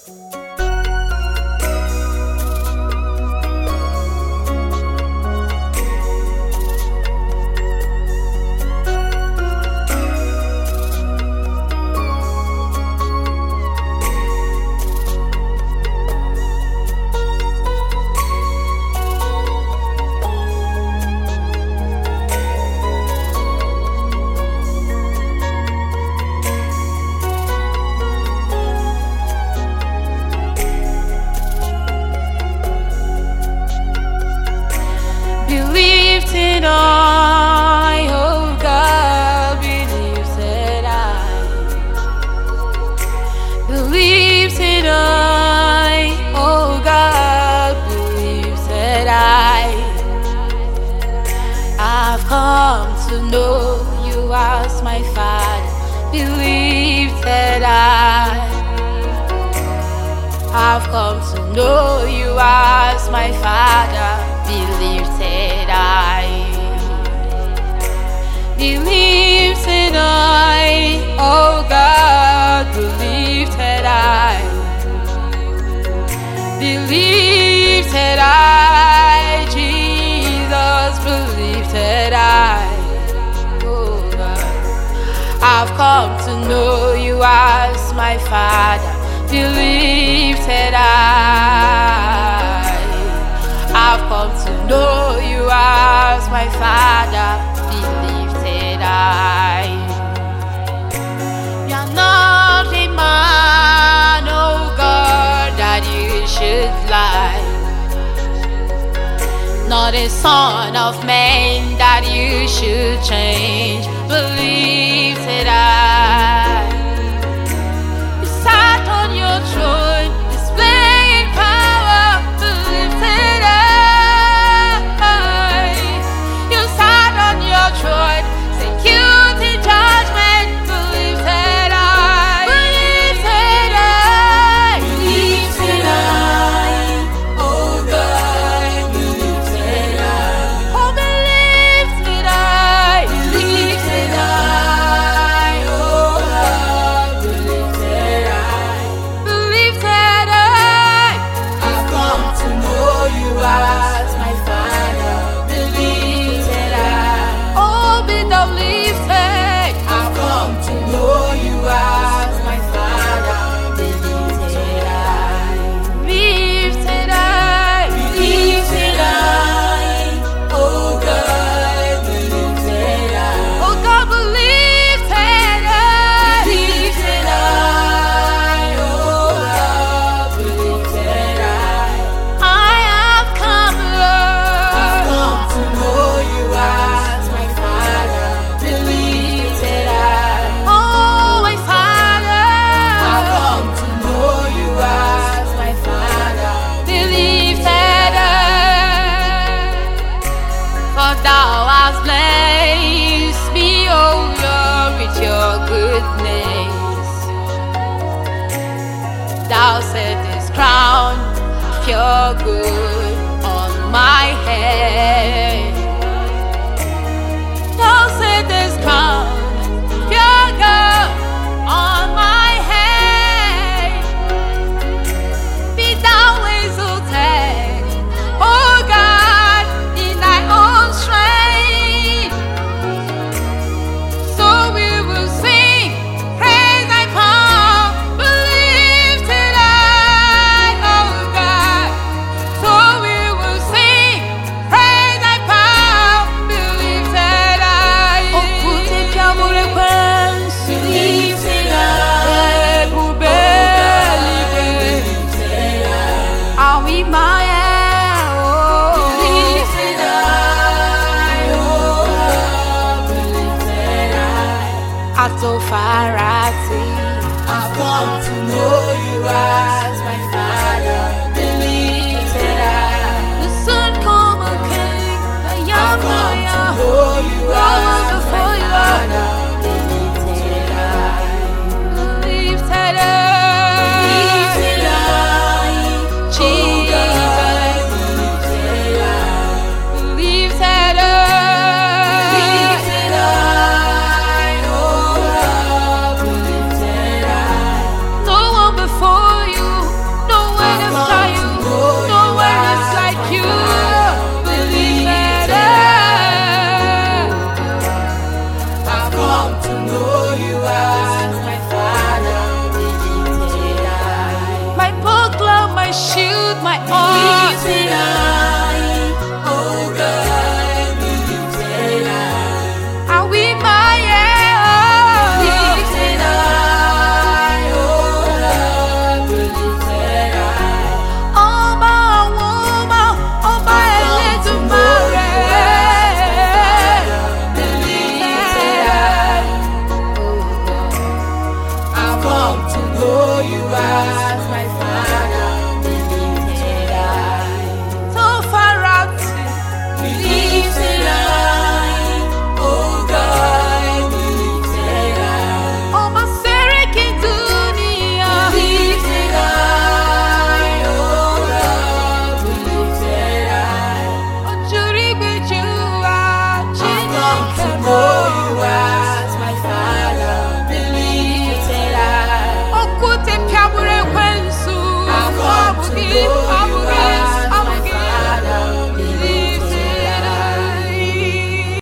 Believed in I, oh God, believed that I. Believed in I, oh God, believed that I've come to know you as my Father. Believed that I've come to know you as my Father. Believe that believe that oh God, believe that believe that Jesus, believe that oh God, I've come to know you as my Father. Believe that I've come to know you as my Father. Believe that you're not a man, oh God, that you should lie. Not a son of man that you should change. Believe that you sat on your throne, displaying power. Believe that you sat on your throne, executing judgment. Believe that believe that believe that oh God, believe that oh believe that believe that oh God, believe that I've come to know you as my Father. Believe that oh be thou lifted. I've come to know you as my Father. Believe that believe that oh God, believe that oh God, believe that believe that oh God, believe that I have come, Lord. I've come to know you as my Father. Believe that oh my Father, I've come to know you as my Father. Believe that for thou hast blessed me, O Lord, with your goodness. Thou settest crown of your good on my head. Thou settest crown of your good on my head. Be thou exalted, oh God, in thy own strength. So we will sing, praise thy power. Believe that oh God. So we will sing, praise thy power. Believe that oh put it down for the quench. Believe that oh believe that are we my oh believe that oh believe that at so far as I've come to know you as my Father. Believe that the Son come a King, I've come to know you as my Father. Believe that believe that Jesus, believe that oh believe that no one before you. my shield, my all. Lifted high, oh God, be lifted high. Are we my Lifted high, oh God, be lifted high. Ọba woman, Ọba Elédùmarè. Be lifted high, oh God. I've come to know you as my Father. Be lifted high. So far out, Be lifted high, oh God, be lifted high. Ọba Sẹ́ríkì Dúníyà. Lifted high, oh God, be lifted high. Ojúrígbèjú wa, I've come to know you as my Father. Be lifted high. Okwute pịagburu ekwensu, I've come to ọbụ gị know